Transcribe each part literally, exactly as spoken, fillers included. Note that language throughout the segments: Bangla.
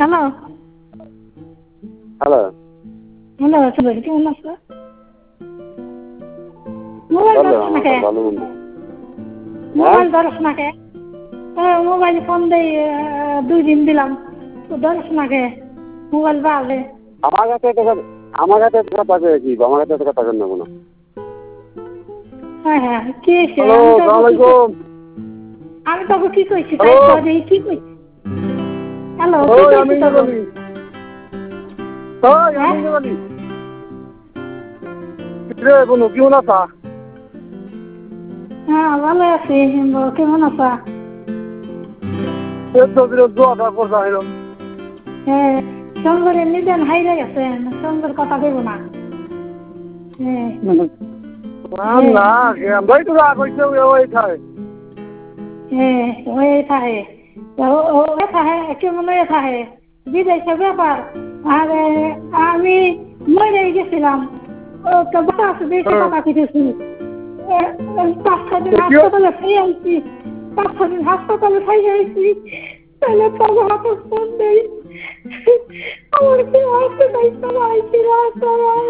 হ্যালো হ্যালো হ্যালো সুন্দরী কেমন আছো? মোবাইল ভালো ধরছ না কে? ভালো মন্দ মোবাইল ধরছ না কে? হ্যাঁ মোবাইল ফোন দেই আহ, দুই দিন দিলাম তো ধরছ না কে? মোবাইল বাজে। আমার কাছে তো আমার কাছে তো কথা কয়ে কি আমার কাছে তো কথা কেন নেবো না। হ্যাঁ হ্যাঁ কি হয়েছে? হ্যালো আমি তো সালাম কি কই- আলাইকুম। আমি তোকে কি কইছি তাই হ্যালো তো দেখি কি কইছি? হ্যালো কি ওই কইছি আমি তোকে? বলি ওই হ্যাঁ আমি বলি রে বলো কেমন আছা? হ্যাঁ ভালো আছি। বল, কেমন আছা? এই তো বিরোধ দোয়া করতে হইলাম। হ্যাঁ সঙ্গরের নিদেন হাইরে গেছেন সঙ্গের কথা দেবো না। হ্যাঁ হ্যাঁ না আমরাই তো রাগ হইছে ওই খায়। হ্যাঁ ওই থাকে ওই থাকে কেমন ওই থাকে বিদেশে ব্যাপার। আর আমি মরে গেছিলাম ও তো বাতাস বেশি হ্যাঁ কথা কেটেছি। পাঁচ ছ দিন কি হাসপাতালে খাই আইছি। পাঁচ ছ দিন হাসপাতালে খাই আইছি। তাহলে তবে হাতে ফোন দেই আমার কি আসতে নাই সবাই আইছি সবাই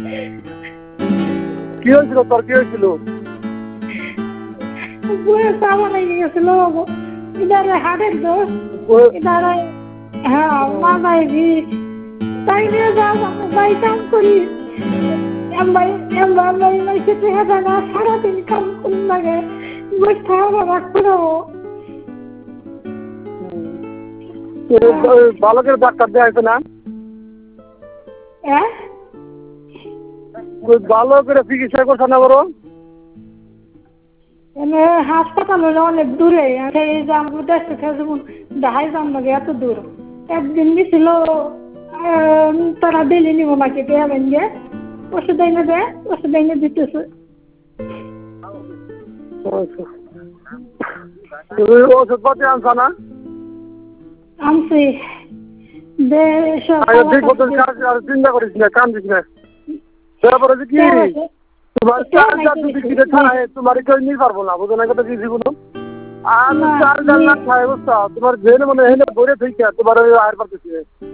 কি হয়েছিল তোর কি হয়েছিল? বয়ে সাবা লেগে গেছিল ইদারে হাটের দোষ ইদারে হ্যাঁ মাথায় বিষ তাই নিয়ে যাও আমি ভাই কাম করি ভাই ভাই ভাই খেতে হবে না সারাদিন কাম করুন লাগে বসে আমার রাখতে দেবো। বালকের ডাক্তার দেওয়া হয়েছে না? হ্যাঁ ওই বালকের চিকিৎসা করছে না বড়? এনে হাসপাতাল হলো অনেক দূরে এই যে আমার দেশ থেকে যেমন ঢাই যান লাগে এত দূর একদিন গেছিল তারা দিলি নিব নাকি দেয়া ভেঙে ওষুধ এনে দেয় ওষুধ এনে দিতেছে। ওষুধ পাতি আনছা না? আনছি দে এসব ঠিক মতন কাজ আর চিন্তা করিস না কান্দিস না। তারপরে যে কি তোমার চাল ডাল যদি কিনে খায় তোমার কেউ নিয়ে পারবো না বুঝো না কথা কি জীবন আর চাল ডাল না খায় বুঝছো তোমার জেনে মনে হেলে ভরে থেকে তোমার আর পারতেছি